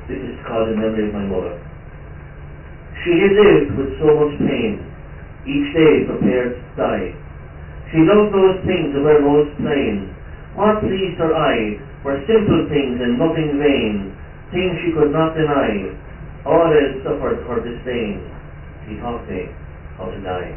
This is called in memory of my mother. She had lived with so much pain, each day prepared to die. She loved those things that were most plain. What pleased her eye were simple things and nothing vain, things she could not deny. All else suffered her disdain. She taught me how to die.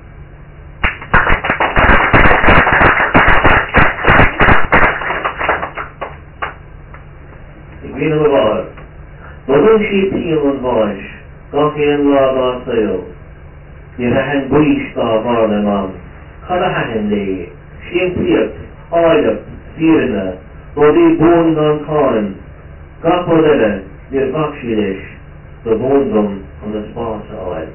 The Green of the Bar. Doesn't she peel and wash, coffee and law law sale? You haven't bleached off all the mom. Cut a hat in day. She impaired, oil up, fearing her. Body bones on corn. Got for the your bakshilish. The bones from the sponsor oil.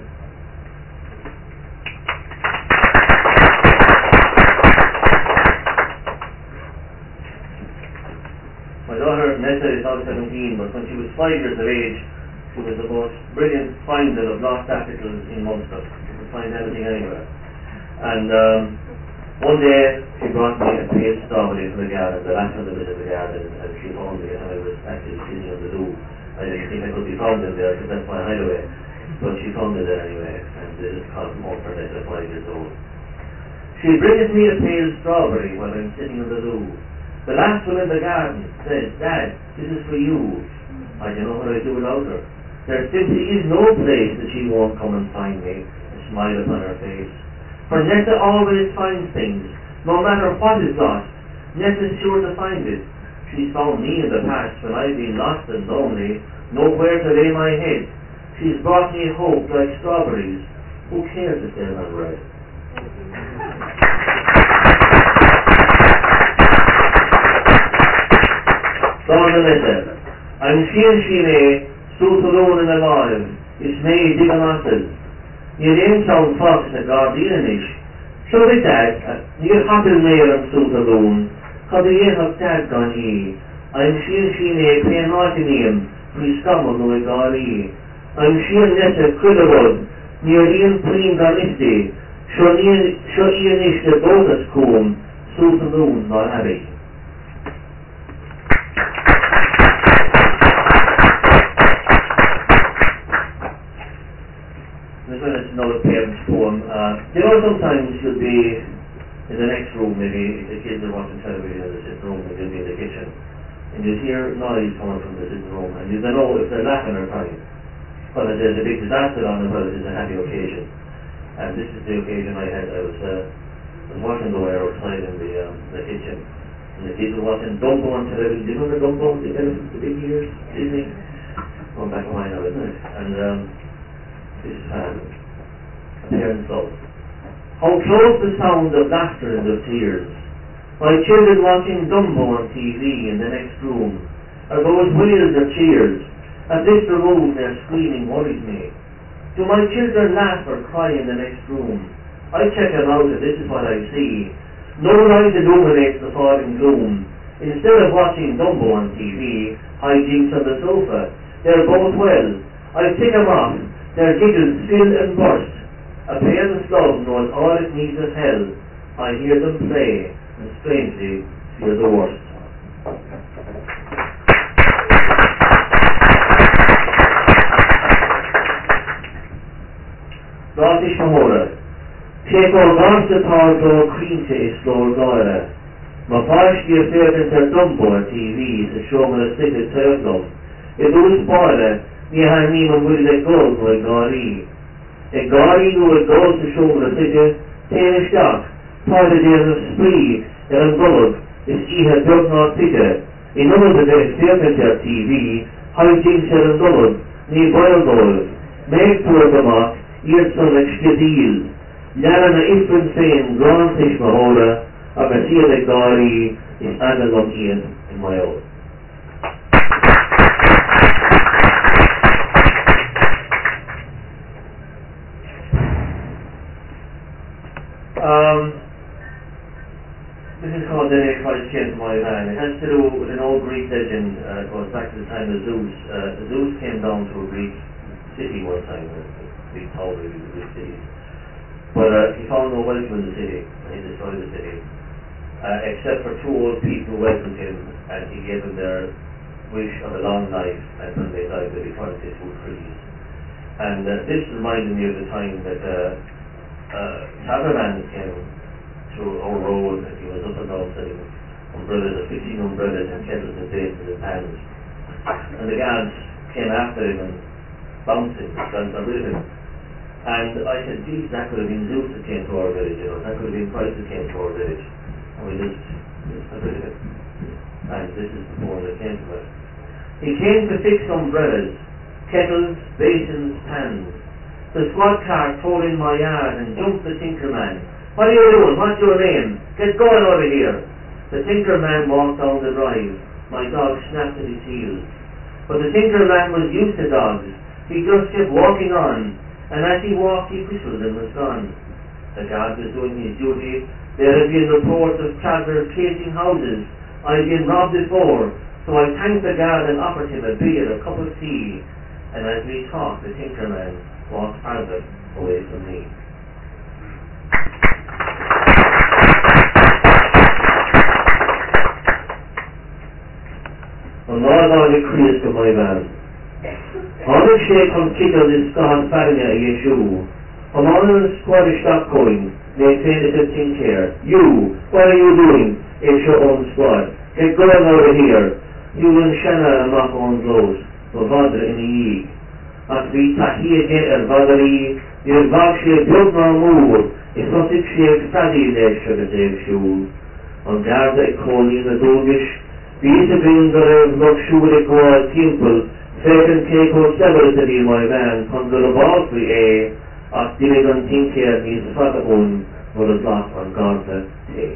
My daughter Nessa is now 17, but when she was 5 years of age, she was the most brilliant finder of lost articles in Munster. She could find everything anywhere. And one day she brought me a peeled strawberry from the garden, the last little bit of the garden, and she found me, and I was actually sitting on the loo. I didn't think I could be found in there, because that's my hideaway. But she found it there anyway, and it is called Munster Nessa, 5 years old. She brings me a peeled strawberry while I'm sitting on the loo. The last one in the garden says, Dad, this is for you. I don't know what I'd do without her. There simply is no place that she won't come and find me, a smile upon her face. For Nessa always finds things, no matter what is lost. Nessa's sure to find it. She's found me in the past when I've been lost and lonely, nowhere to lay my head. She's brought me hope like strawberries. Who cares if they're not red? Dawn the Nessa. I'm she may, suit alone and alive. It's me, Digonatas. Your name sounds fox at Guardianish. So with that, near Hoppel Mayor and suit alone, how the year of Dad gone ye? I'm she may, pay naughty name, free scum on the Gari. I'm she Nessa Crillabud, near Ian Preen Garnisti. So Ian ish the Dotas Coom, suit alone, not Abbey. It's another parent's poem. Sometimes you'll be in the next room, maybe if the kids are watching television in the sitting room, and you'll be in the kitchen, and you'll hear noise coming from the sitting room, and you don't know if they're laughing or crying. Whether there's a big disaster on or whether it's a happy occasion. And this is the occasion I had. I was watching the wire outside in the kitchen, and the kids were watching Dumbo on television. Do you remember Dumbo, the elephant, the big ears, Disney? Going back a while now, isn't it? And this is a parent's love. How close the sound of laughter and of tears. My children watching Dumbo on TV in the next room. Are those wheels or cheers? At this remote their screaming worries me. Do my children laugh or cry in the next room? I check them out and this is what I see. No light illuminates the falling gloom. Instead of watching Dumbo on TV, hijinks on the sofa. They're both well. I tick them off. Their giggles fill and burst. A parent's love knows all it needs of hell. I hear them play, and strangely fear the worst. Rátish Mahora. Take all gans the thought or quinte is slow Gaira. Ma fash the affair in their Dumbo on TV to show me a city turtle. It was spoiler. Ni har ni man vill det gå på en gari. En gari nu är gå till sjövna sitter, ten är stark, tar det en spree, en bullock, is har dött något tiggare. I något av det filmen TV, har jinx en bullock, ni boildolv, meg på det mat, som ett stedil. Lärarna ifrån sen grantish mahora, av att se det gari, is annan in my own. This is called the Christ Came to My Van. It has to do with an old Greek legend. It goes back to the time of Zeus. Zeus came down to a Greek city one time, a big tower in the Greek city. But he found no welcome in the city, and he destroyed the city. Except for two old people who welcomed him, and he gave them their wish of a long life, and when they died, they'd be turned into trees. And this reminded me of the time that Taberman came through our road, and he was up and down selling umbrellas, 15 umbrellas and kettles and bases and pans. And the guards came after him and bouncing, trying to rid of him. And I said, geez, that could have been Zeus that came to our village, that could have been Christ that came to our village. And we just got rid of him. And this is the form that came to us. He came to fix umbrellas, kettles, basins, pans. The squad car tore in my yard and jumped the tinker man. What are you doing? What's your name? Get going over here. The tinker man walked down the drive. My dog snapped at his heels. But the tinker man was used to dogs. He just kept walking on. And as he walked, he whistled and was gone. The guard was doing his duty. There had been reports of travellers casing houses. I'd been robbed before, so I thanked the guard and offered him a beer, a cup of tea. And as we talked, the tinker man walked farther away from me. An ágáni Krisztus go maibán. Anna sé chun kidal is gone farine a yeshu. An anna squad is stop going. They say to tinker, you, what are you doing? It's your own squad. Get going over here. You and Shanna and knock on those. But Vadra in the Yee. At we tahi again and Vadri, you're Vakshe Björn no move. It's not if she has studied their sugar save shoes. On Garda Ecoli in the Dogish, these have been the not sure it was simple. Second cake or several to be my van, under the ball for A. At Diligan Tinker, he's the father own, for the block on Garda Tay.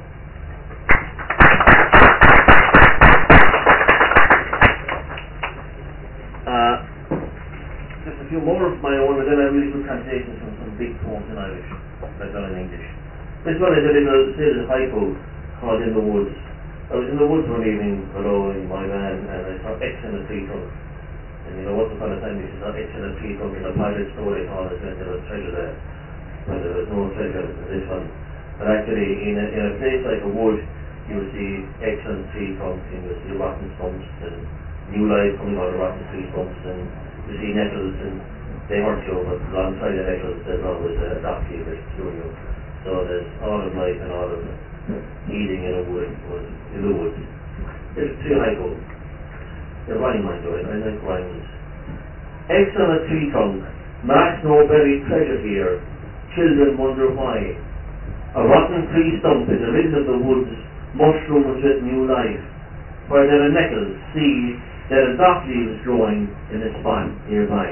Just a few more of my own, and then I really good translations from some big poems in Irish, like that in English. This one is a little haiku called In the Woods. I was in the woods one evening below in my van, and I saw X in a tree trunk. And once upon a time, if you saw X in a tree trunk in a pirate story, all it meant there was treasure there. But there was no treasure in this one. But actually, in a place like a wood, you would see X on tree trunks, and you would see rotten stumps, and new life coming out of rotten tree stumps, and you see nettles, and they hurt you, but alongside the nettles, there's always a donkey that's curing you. So there's all of life and all of healing in a wood, in the woods. There's three haikus. They're rhyme, mind you, I like rhymes. X on a tree trunk, marks no buried treasure here. Children wonder why. A rotten tree stump in the middle of the woods mushrooms with new life. Where there are nettles, see, there are dock leaves growing in a spot nearby.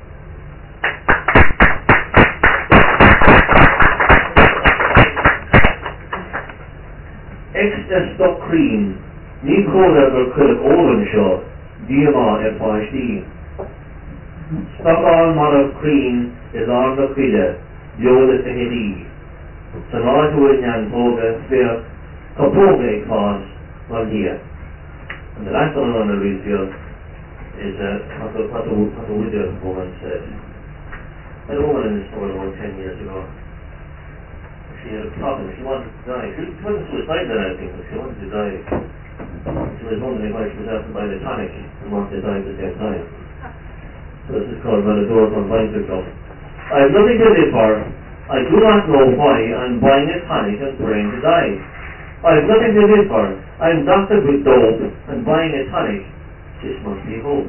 Extra stock cream, ní códa gur chuig óvan seo, díomá PhD. Stock on mar of cream is on the cuide, Yoda to Hidi. San átu in an boga, fear, capoga ag fás, one here. And the last one on the review is what the widow woman said. I had a woman in this store about 10 years ago. She had a problem. She wanted to die. She wasn't suicidal, I think, but she wanted to die. She was wondering why she was asked to buy the tonic and wanted to die at the same time. So this is called Valador from Vinewood Club. I have nothing to live for. I do not know why I'm buying a tonic and praying to die. I have nothing to live for. I'm doctored with dope and buying a tonic. This must be hope.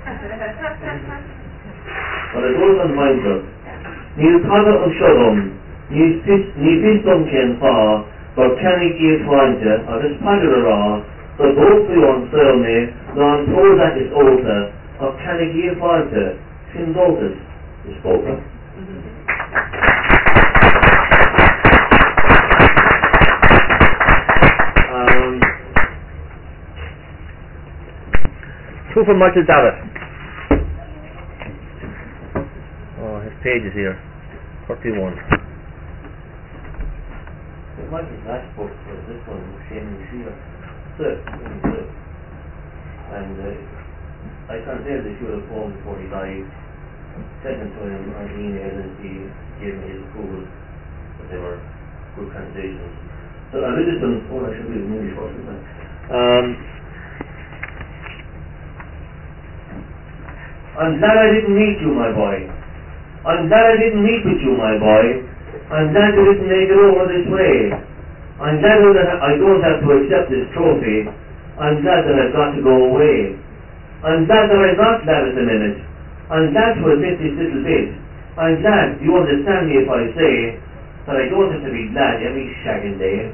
But it goes on Vinewood. Níl tada an siodom. Ní fistom cén fá, but cannig í fáinte agus paidir ará, so dópú an saolne, ná an pródach is óta, ach cannig í fáinte, sin dótas is bóta. Two from Michael Davitt. Oh, his page is here. 31. It might be last book, but this one, Shane Shia. And I translated the Shia poem before he died, sent them to him on email, and he gave me his approval that they were good translations. So I read this one, I should read it in English first, shouldn't I? I'm glad I didn't meet you, my boy. I'm glad I didn't meet with you, my boy. I'm glad you didn't make it over this way. I'm glad that I don't have to accept this trophy. I'm glad that I've got to go away. I'm glad that I'm not glad at the minute. I'm glad to admit this little bit. I'm glad you understand me if I say that I don't have to be glad every shagging day.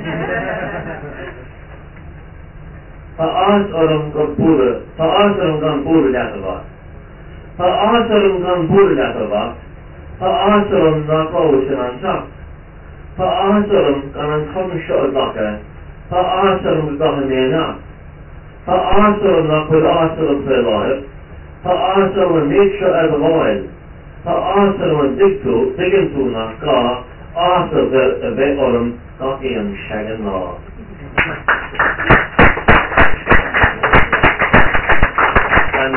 Ta'as oram gan bura datava. Ta'as oram gan bura datava. Ta'as oram nakaus and ansak. Ta'as oram gan an komisho adlaka. Ta'as oram gahan meana. Ta'as oram nakul as oram felahib. Ta'as oram nature as a oil. Ta'as oram digin naka. As of the oram kaki and shagan law. And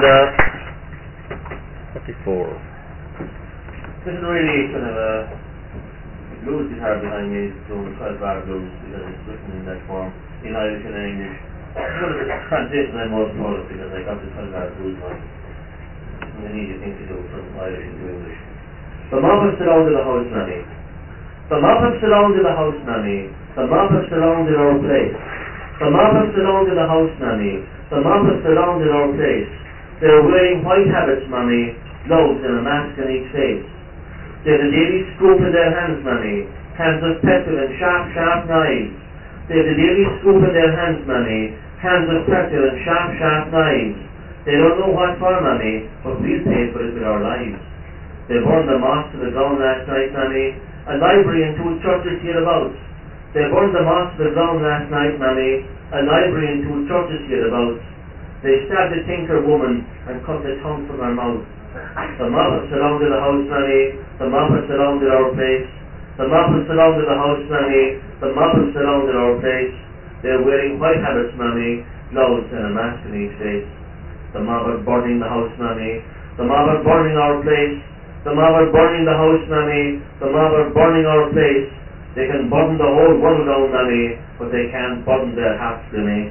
44. This is really kind of a blues guitar behind me, doing 12 bar blues because it's written in that form, in Irish and in English. It's one of the translation I'm most proud of because I got the 12 bar blues one. It's an easy thing to do from Irish into English. The mob have surrounded the house, Nanny. The mob have surrounded the house, Nanny. The mob have surrounded our place. The mob have surrounded the house, Nanny. The mob have surrounded our place. They're wearing white habits, Mammy, gloves and a mask on each face. They've a daily scoop in their hands, Mammy, hands of petrol and sharp knives. They've a daily scoop in their hands, Mammy, hands of petrol and sharp knives. They don't know what for, Mammy, but we'll pay for it with our lives. They burned the mosque to the ground last night, Mammy, a library and 2 churches hereabouts. They burned the mosque to the ground last night, Mammy, a library and 2 churches hereabouts. They stabbed a tinker woman and cut the tongue from her mouth. The mob have surrounded the house, Nanny. The mob have surrounded our place. The mob have surrounded the house, Nanny. The mob have surrounded our place. They're wearing white habits, Mammy, gloves and a mask on each face. The mob are burning the house, Nanny. The mob are burning our place. The mob are burning the house, Nanny. The mob are burning our place. They can burn the whole world down, Nanny, but they can't burn their hearts, Nanny.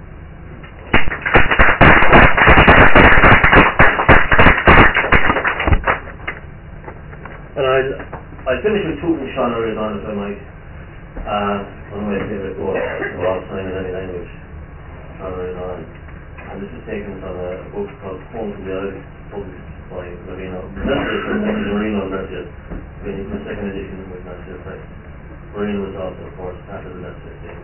And I'll finish with Tootin' Sean O'Riordan if I might. One of my favourite quotes of all time in any language. Sean O'Riordan. And this is taken from a book called Home from the Irish, published by Marino. That's it from Marino Mercier. The second edition with Mercier Press. Marino was also, of course, part of the Mercier thing.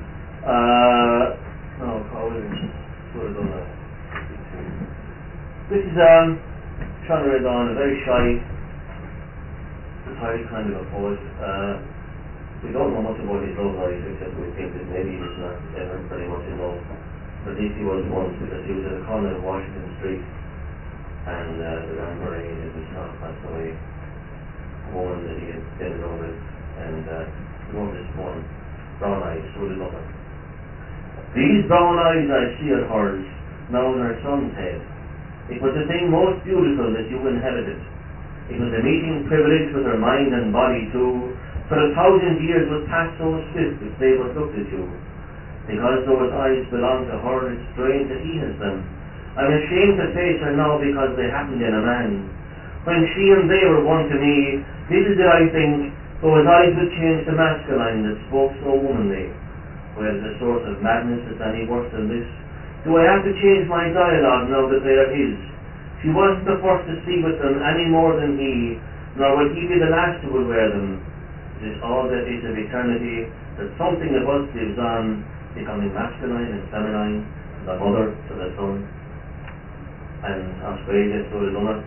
No, Carl Williams would have done that. This is Sean O'Riordan, a very shy, retired kind of a poet. We don't know much about his love life except we think that maybe he was not ever very much in love. But at least he was once because he was at a corner of Washington Street and the grandmother in his house passed away. A woman that he had been along with and he wrote this poem, Brown Eyes, so did mother. These brown eyes I see are hers, now in her son's head. It was the thing most beautiful that you inherited. It was a meeting privilege with her mind and body too, for 1,000 years would pass so swift if they but looked at you. Because those eyes belong to her, it's strange that he has them. I'm ashamed to face her now because they happened in a man. When she and they were one to me, little did I think those eyes would change to masculine that spoke so womanly. Whereas the source of madness is any worse than this? Do I have to change my dialogue now that they are his? She wasn't the first to see with them any more than he, nor will he be the last who will wear them. It is all that is of eternity, that something of us lives on, becoming masculine and feminine, the mother to the son. And Australia, so the Luna,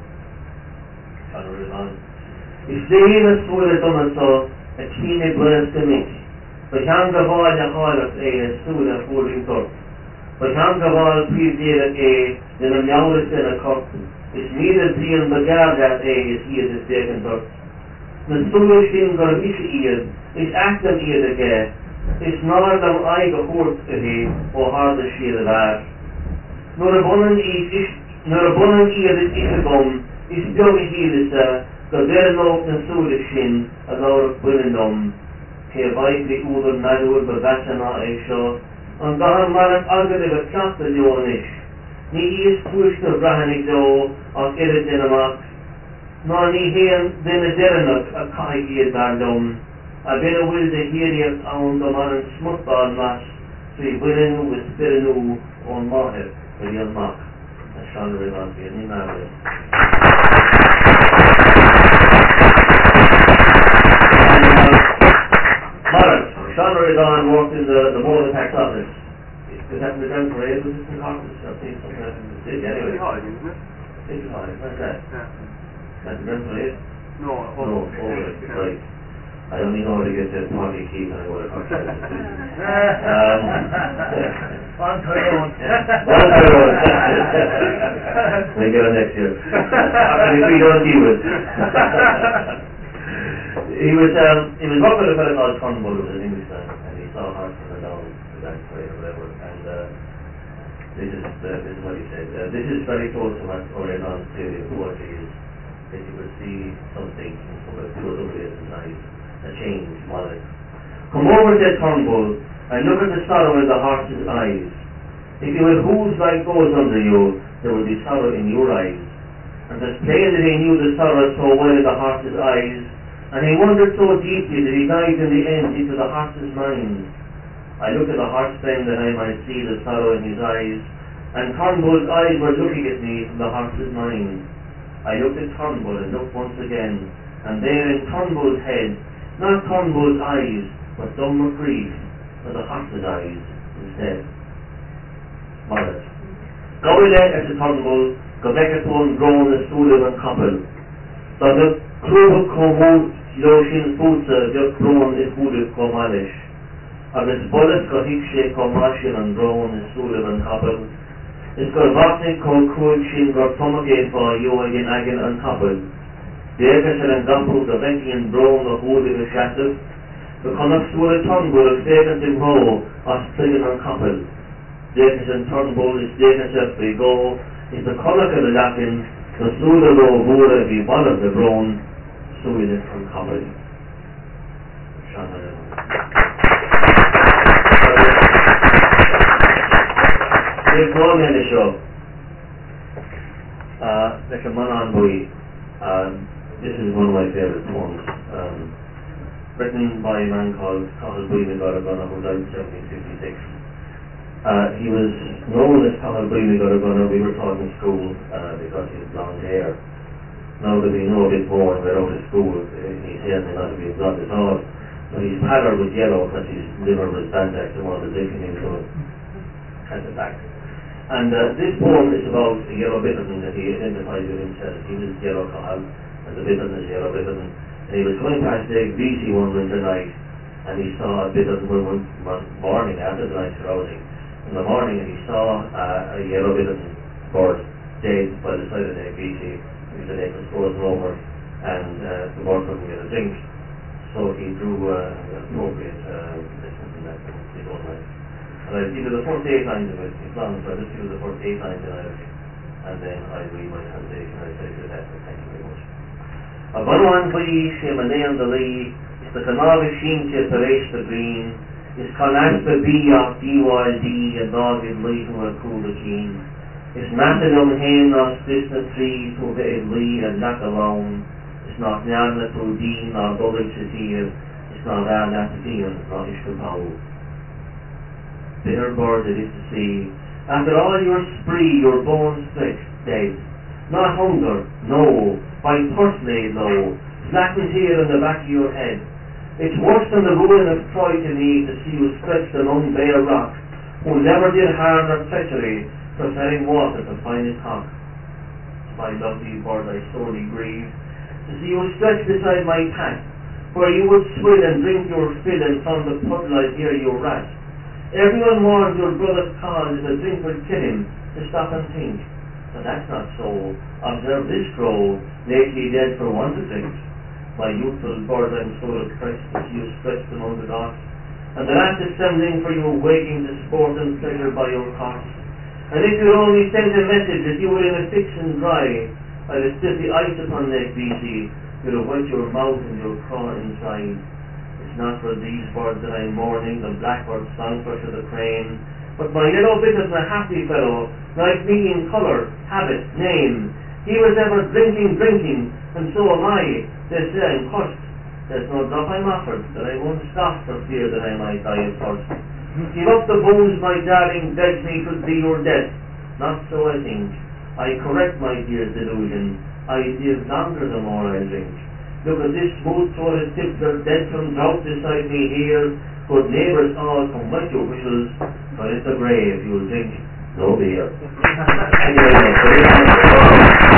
if they even so the Luna so, a team of blessed to me. But young of all the hall of a soon a folding cup. But young of all please the in a yowless in a cup. It's neither being the guard that is he is a second cup. The foolish thing got a issue ears, it's active ears again. It's not them I go horse to him, or hard the sheer of that. Nor a bonnet ear is issue gum, is young heel is the very low and foolish shin, a lot of women them. Here by the other Nadur, but that's not a show. On Gahan Marat Agade, the Chapter Yonish. Ní is puist na brahannig dó ach irid in amach. Nor ní héan din a derenach a caig iad dar dom. A bin a wil de hiriach aun do man an smutbal mas. So I willen with spirinu on mahir for yon mach. A shan rivan fi ni married. Marat, Sean Rivan worked in the Motor Tax Office. It happened to them for ages, it's in Congress, I think something happened in the city. Anyway. Pretty high, isn't it? Pretty high, like that. Yeah. Happened to them for ages? No, over it, right. I only know how to get to party key and I would have got that. On Tyrone. On Tyrone. We'll get on next year. After we don't deal with. He was working with a fellow called Turnbull, who was an Englishman, and he saw a horse coming down the back parade or whatever, and this is what he said. This is very close to what O'Reilly's theory of poetry is, that you will see something in somebody else's eyes, a change, modern. Come over, said Turnbull, and look at the sorrow in the horse's eyes. If you had hooves like those under you, there would be sorrow in your eyes. And as plain that he knew the sorrow so well in the horse's eyes, and he wondered so deeply that he dived in the end into the horse's mind. I looked at the horse then that I might see the sorrow in his eyes, and Turnbull's eyes were looking at me from the horse's mind. I looked at Turnbull and looked once again, and there in Turnbull's head, not Turnbull's eyes, but Dom McGrief, but the horse's eyes instead. Modest. Go away at the Turnbull, go back at one grown the Sulim and Coppel. So the crew come out, Sin Púca just grown is Húdach go Manish. Agus Bullis go Hickshe go Mashin and grown is Sulim and Coppel. Is go Vatnik go Cruid Sin go Tomagate for Yoagin Agin and Coppel. Degas and Gampul go Venki and grown the Húdach and Shattev. The Connacht Sulim Turnbull is vacant in Row, as Pligan and Coppel. Degas and Turnbull is Degas if they go. Is the Connacht of the Latin, the Sulim go Húdach be one of the grown. So we live from Coppel. There's one in the show. Like a man on Bui. This is one of my favourite poems. Written by a man called Cathal Bui Garagana, who died in 1756. He was known as Cathal Bui Garagana. We were taught in school because he had blonde hair. Now that we know a bit more and we're out of school, he's certainly not to be blonde at all. So his pallor was yellow because his liver was bandaxed and wanted to him into a cancer back. And this poem is about a yellow bittern that he identified with himself. He was yellow Cathal, and the bittern is yellow bittern. And he was coming past Lake BC one winter night, and he saw a bittern one morning after the night's carousing. In the morning, and he saw a yellow bittern bird dead by the side of Lake BC. The lake was frozen over, and the bird couldn't get a drink. So he drew an appropriate lessons in that his own life. And I'll give you the first 8 lines of it. It's long, so I'll just give you the first 8 lines in Irish, and then I'll read my translation. I'll say to that. Thank you very much. A Bunwan Bui Shemanay and the Lee is the Canava Sheen to Paresh the Green, is Conaspa Biak D-Wild D and Dogid Lee who are cool the keen. Is Matadum Hain nos Disna Tree to the Lee and Lack alone. Is not Nana to Dean nor Bullet to Deer. Is not Anna to Dean nor Ishkapau. Bitter bird it is to see. After all your spree, your bones stretched dead. Not hunger, no, by thirst laid low, flattened here in the back of your head. It's worse than the ruin of Troy to me to see you stretched among bare rock, who never did harm or treachery, preferring water to find his cock. My lovely bird, I sorely grieve to see you stretched beside my path, where you would swill and drink your fill, and from the puddle I'd hear you rat. Everyone warns your brother's cause if a drink will kill him, to stop and think. But that's not so. Observe this crow, lately dead for want of drink. My youthful bird, I'm so oppressed to see you stretched among the docks, and the lads assembling for you, waiting to sport and pleasure by your cost. And if you'd only send a message that you were in a fix and dry, I'd have still the ice upon Lake BC, you'd have wet your mouth and your craw inside. It's not for these birds that I'm mourning, the blackbird, songthrush, or the crane, but my yellow bit is a happy fellow, like me in colour, habit, name. He was ever drinking, and so am I. They say I'm cursed. There's no drop I'm offered, that I won't stop for fear that I might die of thirst. Give up the booze, my darling, begs me could be your death. Not so I think. I correct my dear's delusion. I live longer the more I drink. Look at this smooth-throated tippler dead from drought beside me here. Good neighbours all come wet your whistles, but it's a grave you'll drink no beer. Anyway,